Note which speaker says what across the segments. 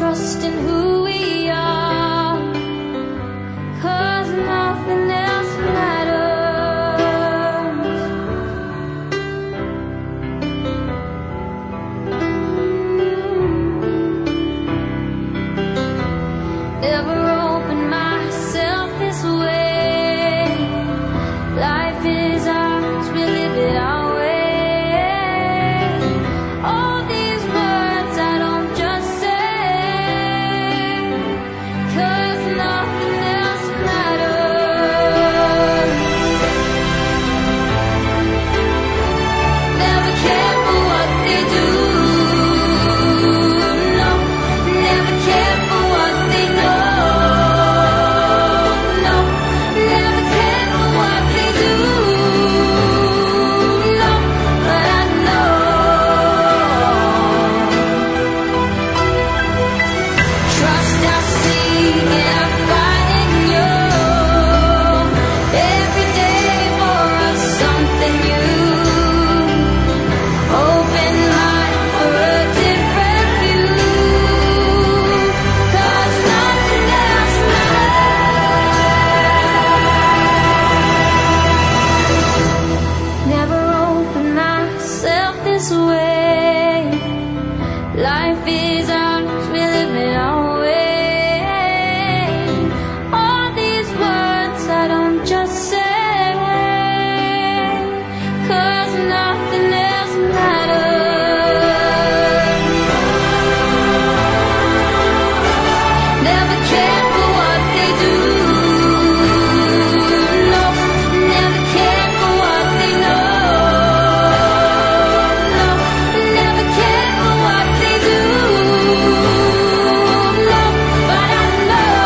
Speaker 1: trust in who we are, 'cause nothing else matters. Never open myself this way. Life is ours, we live it our way. All these words I don't just say, 'cause nothing else matters. Never care for what they do, no. Never care for what they know, no. Never care for what they do, no. But I know trust I seek and I find in you. Every day for us something new. Open mind for a different view, 'cause nothing else matters. Never open myself this way. Life is ours, we live it our way. All these words I don't just say, 'cause nothing else matters. Never care for what they do, no. Never care for what they know, no. Never care for what they do, no. But I know,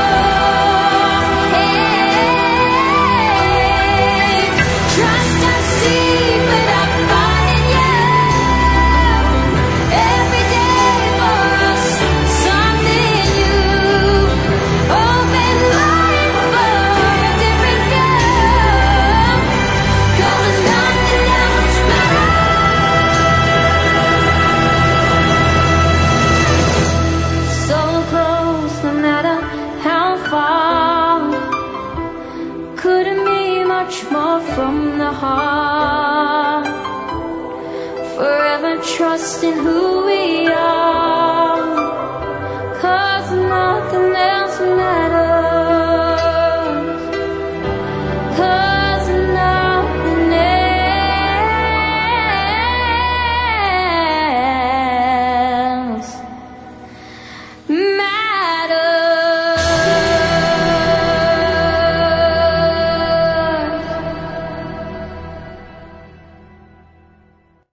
Speaker 1: hey, trust I see, but I find in you. Every day for us something new. Open mind for a different view, 'cause nothing else matters. So close, no matter how far. Couldn't be much more from the heart. Forever trust in who